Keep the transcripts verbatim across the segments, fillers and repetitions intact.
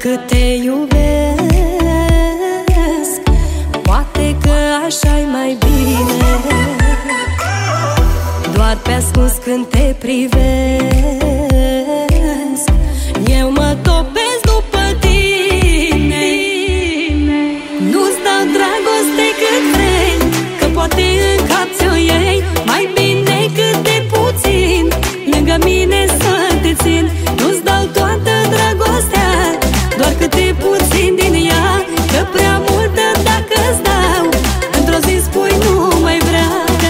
cât te iubesc, poate că așa-i mai bine. Doar pe ascuns când te privesc, eu mă topesc după tine. Nu-ți dau dragoste cât vrei, că poate în cap ți-o iei. Mai bine cât de puțin, lângă mine să te țin. Nu-ți dau toată dragostea, doar câte puțin din ea, că prea multă dacă-ți dau, într-o zi spui nu mai vreau.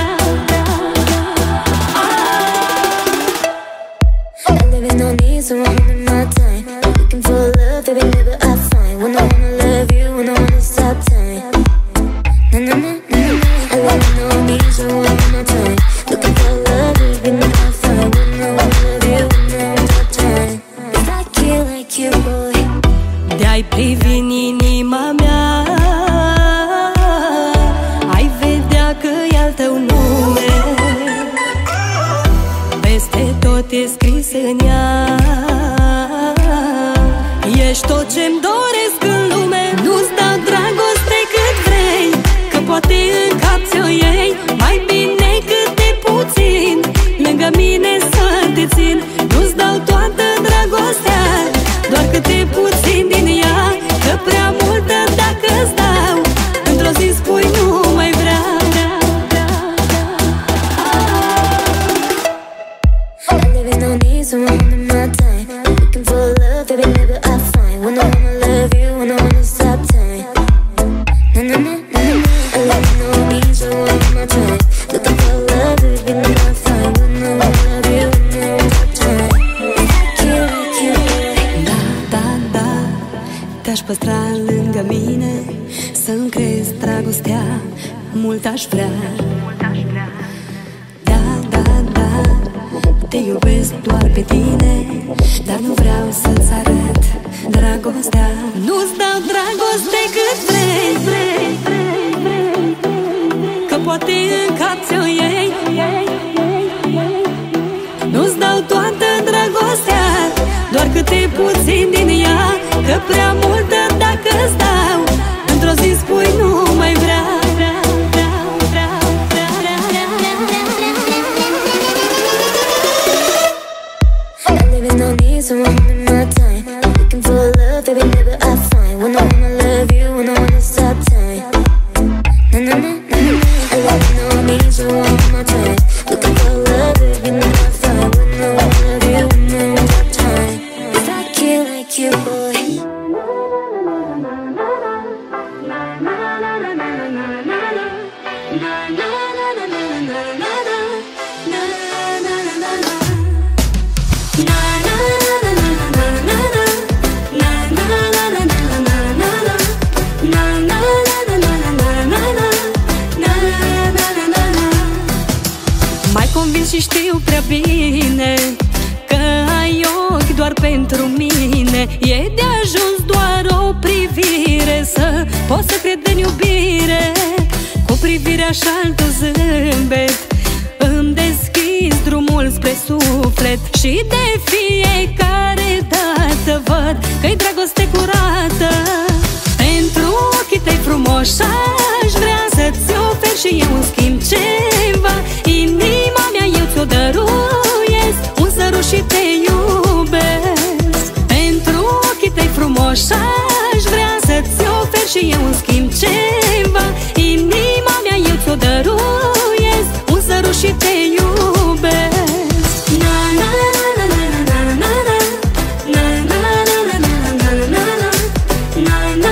There is no need, so I'm in my time, looking for love, baby, never I find. When I wanna love you, when I wanna stop time. Na na na na na. I love no need, so I'm in my time, looking for love, baby, never I find. When I wanna love you, when I wanna stop time. If I kill like you, boy, de-ai privi în inima mea, ai vedea că-i al tău nume. Peste tot e scris în ea, ești tot ce-mi doresc în lume. Nu-ți dau dragoste cât vrei, că poate în cap ți-o iei. Mai bine cât de puțin, lângă mine să te țin. Nu-ți dau toată dragostea, doar câte puțin din ea, că prea multă dacă-ți dau, într-o zi spui nu mai vreau. there is no need, so I'm in my time, looking for love, baby, never I find. When I wanna love you, when I wanna stop time. Na na na na na. I love no need, so I'm in my time, looking for love, baby, never I find. When I wanna love you, when I wanna stop time. If I kill like you, boy. Da, da, da, te-aș păstra lângă mine, să-mi crezi dragostea, mult aș vrea. Da, da, da, te iubesc doar pe tine, dar nu vreau să-ți arăt dragostea. Nu-ți dau dragoste cât vrei, vrei, vrei, vrei, că poate în cap ți-o iei. Nu-ți dau toată dragostea, doar câte puțin din ea, că prea multă dacă-ți dau, într-o zi spui nu mai vreau. There is no need, so I'm in my time, looking for love, baby, never I find. When I wanna love you, when I wanna stop time. Na na na na na. I love no need, so I'm in my time, looking for love, baby, never I find. When I wanna love you, when I wanna stop time. If I kill like you, boy. Mai convins și știu prea bine că ai ochi doar pentru mine. E de ajuns doar o privire să poți să cred în iubire. Cu privirea și al tău zâmbet îmi deschizi drumul spre suflet, și de fiecare dată văd că-i dragoste curată. Pentru ochii tăi frumoși aș vrea să-ți ofer și eu în schimb ceva. Inima mea eu ți-o dăruiesc, un sărut și te iubesc. Pentru ochii tăi frumoși aș vrea să-ți ofer și eu în schimb ceva. Inima mea eu ți-o dăruiesc, un sărut și te iubesc. Na na na na na na na na na na na na na na na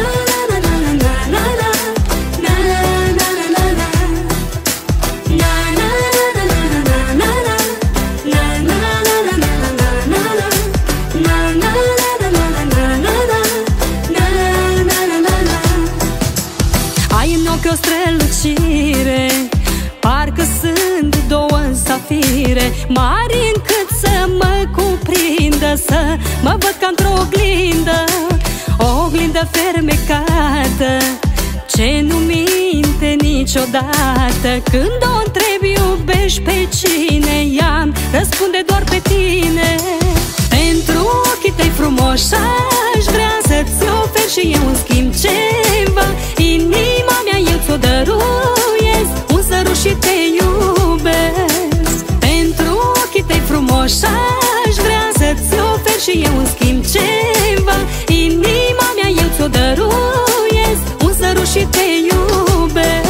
o strălucire, parcă sunt două safire, mari încât să mă cuprindă, să mă văd ca într-o oglindă, o oglindă fermecată, ce nu minte niciodată. Când o întrebi iubești pe cine, ea răspunde doar pe tine. Pentru ochii tăi frumoși aș vrea să-ți și eu în schimb ceva. Inima mea eu ți-o dăruiesc, un sărut și te iubesc. Pentru ochii tăi frumoși aș vrea să-ți ofer și eu în schimb ceva. Inima mea eu ți-o dăruiesc, un sărut și te iubesc.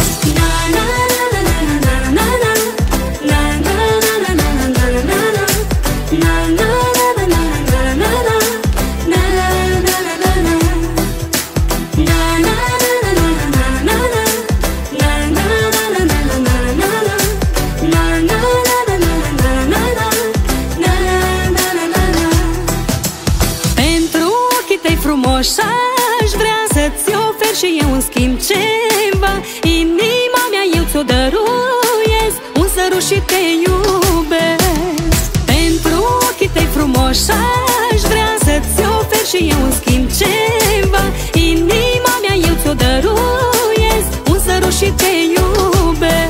Frumoși aș vrea să-ți ofer și eu în schimb ceva. Inima mea eu ți-o dăruiesc, un sărut și te iubesc. Pentru ochii tăi frumoși aș vrea să-ți ofer și eu în schimb ceva. Inima mea eu ți-o dăruiesc, un sărut și te iubesc.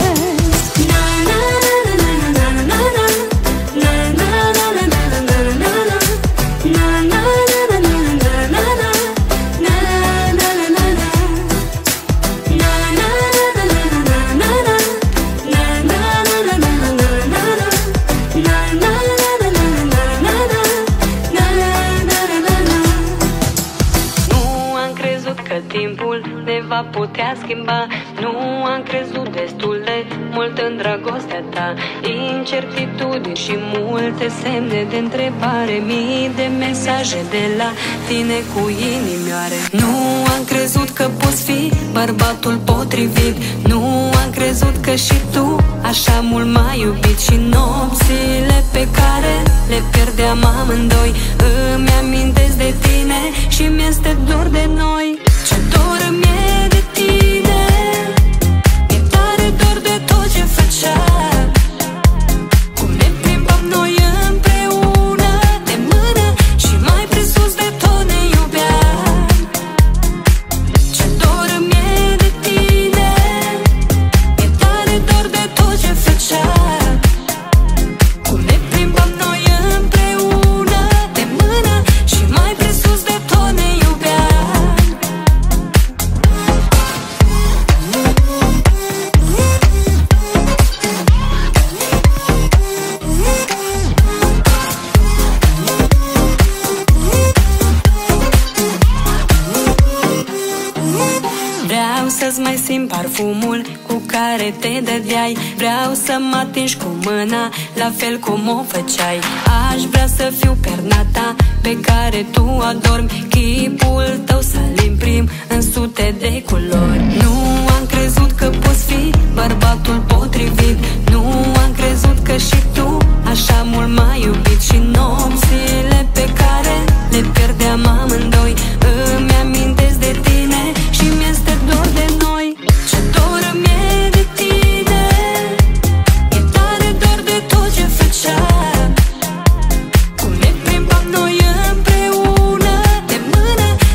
Va putea schimba. Nu am crezut destul de mult în dragostea ta. Incertitudini și multe semne de întrebare, mii de mesaje de la tine cu inimioare. Nu am crezut că poți fi bărbatul potrivit. Nu am crezut că și tu așa mult m-ai iubit. Și nopțile pe care le pierdeam amândoi îmi amintesc de tine și mi-este dor de noi. Ce dor mi-e de tine, mi-e tare dor de tot ce făceam. Cum ne plimbam noi împreună de mână și mai presus de tot ne iubeam. Ce dor mi-e de tine, mi-e tare dor de tot ce făceam. Cum ne plimbam noi împreună de mână și mai presus de tot ne iubeam. Vreau să-ți mai simt parfumul cu care te dădeai. Vreau să mă atingi cu mâna, la fel cum o făceai. Aș vrea să fiu perna ta pe care tu adormi, chipul tău să-l imprim în sute de culori. Nu am crezut că poți fi bărbatul potrivit. Nu am crezut că și tu așa mult m-ai iubit. Și nopțile pe care le pierdeam amândoi îmi amintesc de tine și mi-este dor de noi. Ce dor mi-e de tine, mi-e tare dor de tot ce făceam. Cum ne plimbam noi împreună de mână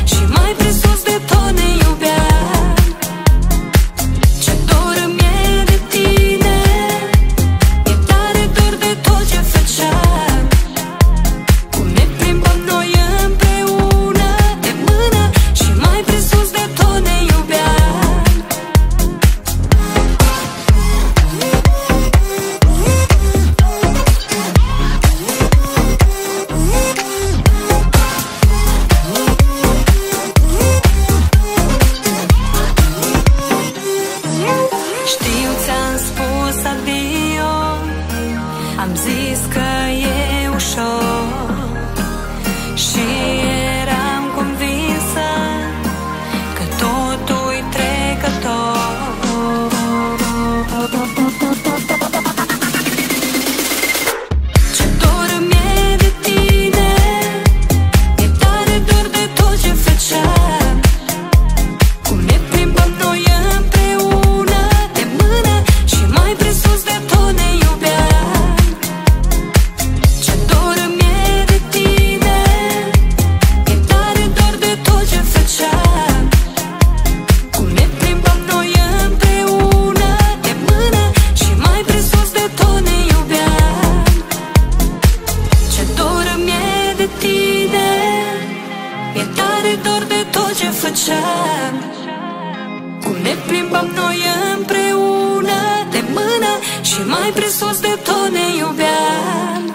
dor de tot ce făceam, cum ne plimbam noi împreună de mână și mai presus de tot ne iubeam.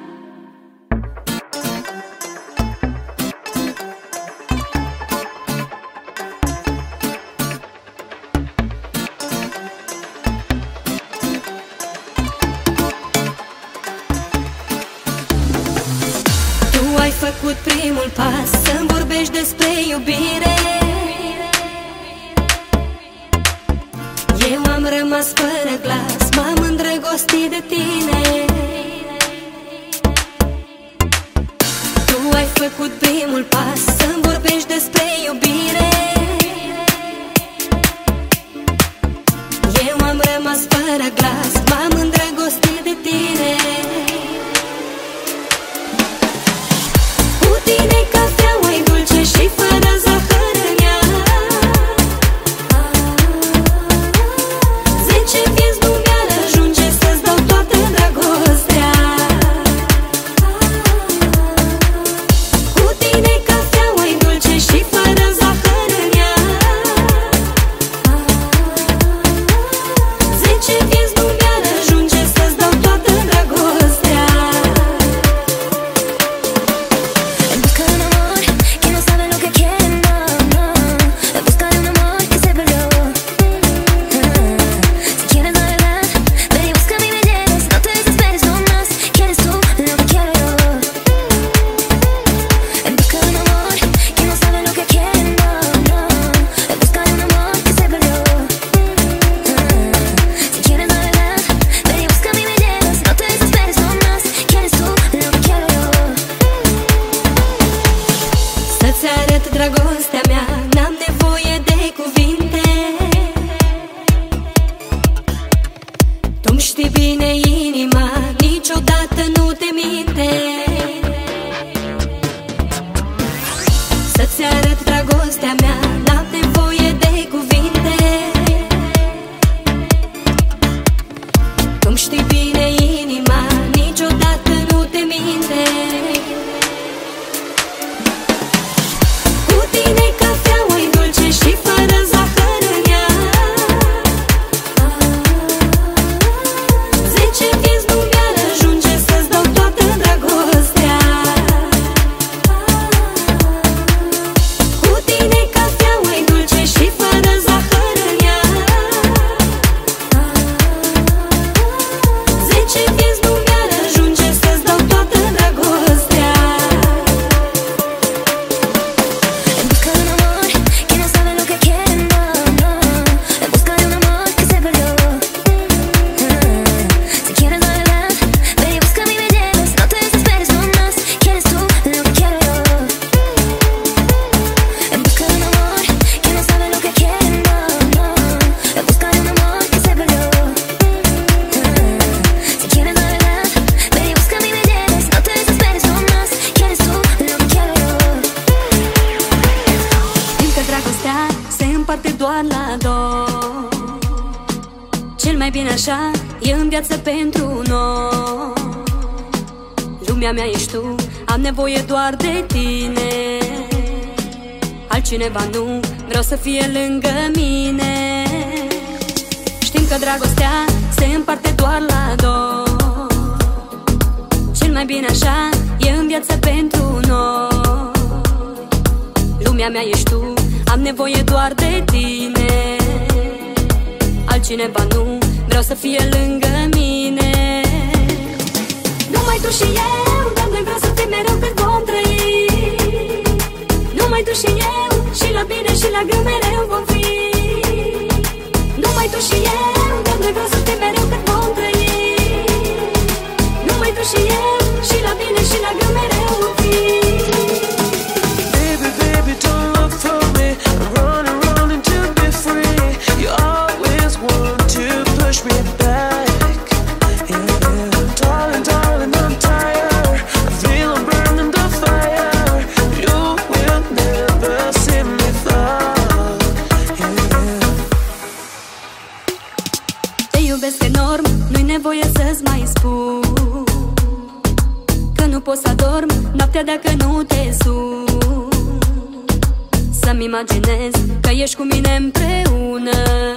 Ai făcut primul pas să-mi vorbești despre iubire. Eu am rămas fără glas, m-am îndrăgostit de tine. Tu ai făcut primul pas să-mi vorbești despre iubire. Eu am rămas fără glas, m-am îndrăgostit de tine. Cafeaua e dulce și fără zahăr în ea. Zece vieți nu mi-ar ajunge să-ți dau toată dragostea. Cu tine cafeaua e dulce și fără zahăr în ea. Zece vieți nu mi-ar ajunge să-ți dau toată dragostea. Dragostea mea, n-am nevoie de cuvinte. Tu-mi știi bine inima, niciodată nu te minte. Să-ți arăt dragostea mea, n-am nevoie de cuvinte. Tu-mi știi bine inima, niciodată nu te minte. Și fără zahăr în ea. Zece vieți nu mi-ar ajunge să-ți dau toată dragostea. Cu tine cafeaua e dulce și fără zahăr în ea. Zece vieți nu mi-ar ajunge să-ți dau toată dragostea. Se împarte doar la două. Cel mai bine așa e în viață pentru noi. Lumea mea ești tu, am nevoie doar de tine. Altcineva nu, vreau să fie lângă mine. Știm că dragostea se împarte doar la două. Cel mai bine așa e în viață pentru noi. Lumea mea ești tu, am nevoie doar de tine. Altcineva nu, vreau să fie lângă mine. Numai tu și eu, Doamne, vreau să fii mereu cât vom trăi. Numai tu și eu, și la bine și la greu mereu vom fi. Numai tu și eu, Doamne, vreau să fii mereu cât vom trăi. Numai tu și eu, și la bine și la greu mereu vom fi. Baby, baby, don't look for me. I'm running, running to be free. You always want to push me back. Yeah, darling, darling, I'm tired. I feel I'm burning the fire. You will never see me fall. Yeah. Te iubesc enorm, nu-i nevoie să-ți mai spun că nu pot să adorm noaptea dacă nu te sun. Să-mi imaginez că ești cu mine împreună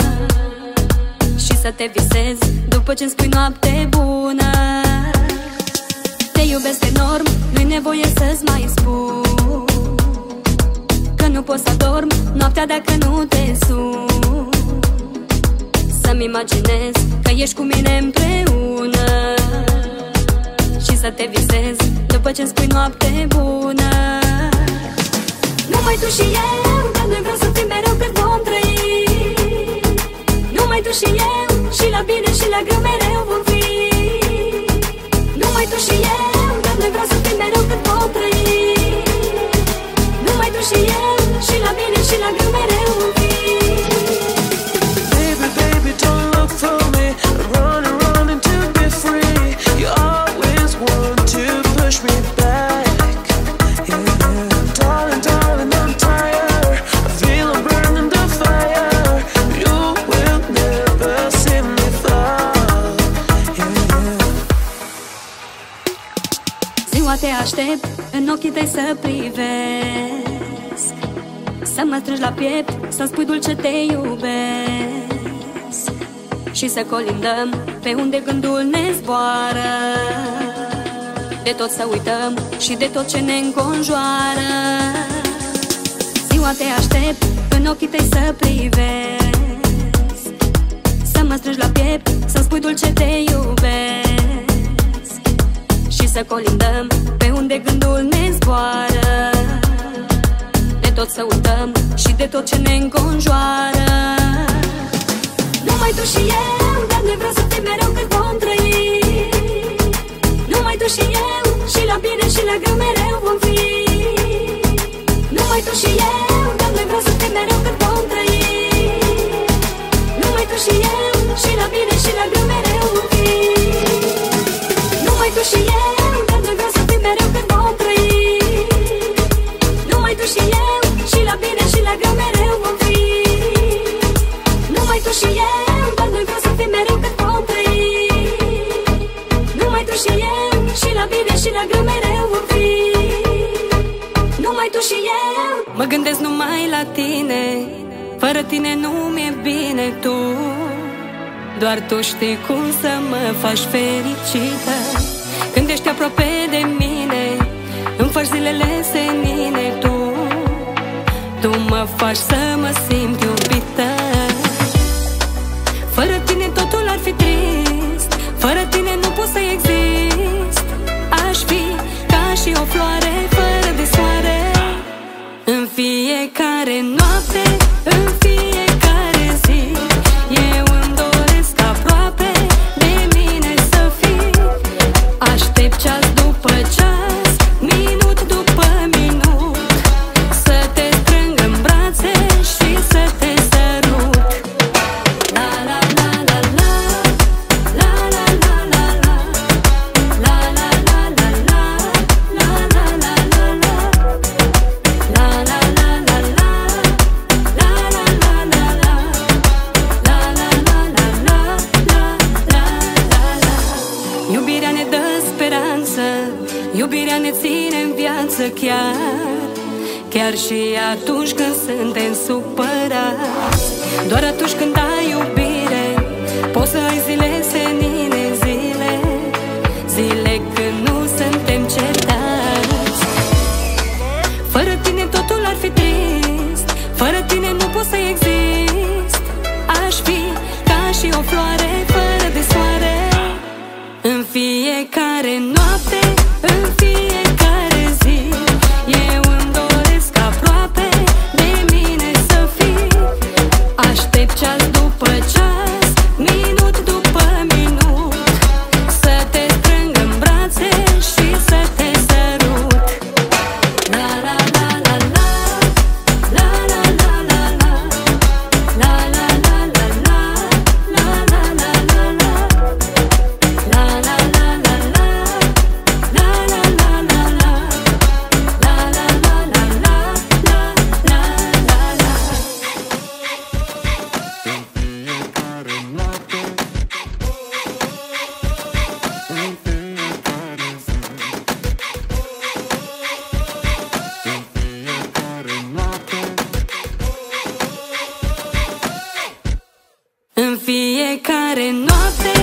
și să te visez după ce-mi spui noapte bună. Te iubesc enorm, nu-i nevoie să-ți mai spun că nu pot să dorm noaptea dacă nu te sun. Să-mi imaginez că ești cu mine împreună și să te visez după ce-mi spui noapte bună. Numai tu și eu, dar noi vrem să fim mereu cât vom trăi. Numai tu și eu, și la bine și la greu mereu vom fi. Numai tu și eu, dar noi vrem să fim mereu cât vom trăi. Numai tu și eu, și la bine și la greu mereu vom fi. Baby, baby, don't look for me. I'm running, running to be free. You always want to push me back. Yeah, darling, darling, I'm tired. I feel I'm burning the fire. You will never see me fall. Yeah. Ziua te aștept, în ochii tăi să privesc, să mă strângi la piept, să-mi spui dulce te iubesc și să colindăm pe unde gândul ne zboară. De tot să uităm și de tot ce ne înconjoară. Ziua te aștept, în ochii tăi să privesc, să mă strângi la piept, să-mi spui dulce te iubesc și să colindăm pe unde gândul ne zboară. De tot să uităm și de tot ce ne înconjoară. Numai tu și eu, dar noi vrem să fim mereu cât vom trăi. Numai tu și eu, și la bine și la greu mereu vom fi. Numai tu și eu, dar noi vrem să fim mereu cât vom trăi. Numai tu și eu, și la bine și la greu mereu vom fi. Numai tu și eu, dar noi vrem să fim mereu cât vom trăi. Numai tu și eu, și la bine și la greu mereu vom fi. Numai tu și eu, dar noi vrem să fim mereu cât vom trăi. Numai tu și eu, și la bine și la greu mereu vom fi. Numai tu și eu. Mă gândesc numai la tine, fără tine nu mi-e bine. Tu, doar tu știi cum să mă faci fericită. Când ești aproape de mine, îmi faci zilele senine. Tu, tu mă faci să mă simt iubită. Fără tine totul ar fi trist, fără tine nu pot să exist. Aș fi ca și o floare fără de soare. În fiecare noapte, în fiecare zi, eu îmi doresc aproape de mine să fii. Aștept ceas după ceas, minut după minut, să te strâng în brațe și să te sărut. La la la la la, la la la la la, la la la la la, la la la la la, la la la la la, la la la la la, la la la la la, la la la la. Iubirea ne dă speranță, iubirea ne ține în viață chiar, chiar și atunci când suntem supărați. Doar atunci când ai iubire, poți să ai zile senine, zile, zile când nu suntem certați. Fără tine totul ar fi trist, fără tine nu pot să exist. Aș fi ca și o floare fără de soare. În fiecare noapte, în fiecare zi, eu îmi doresc aproape de mine să fii. fiecare noapte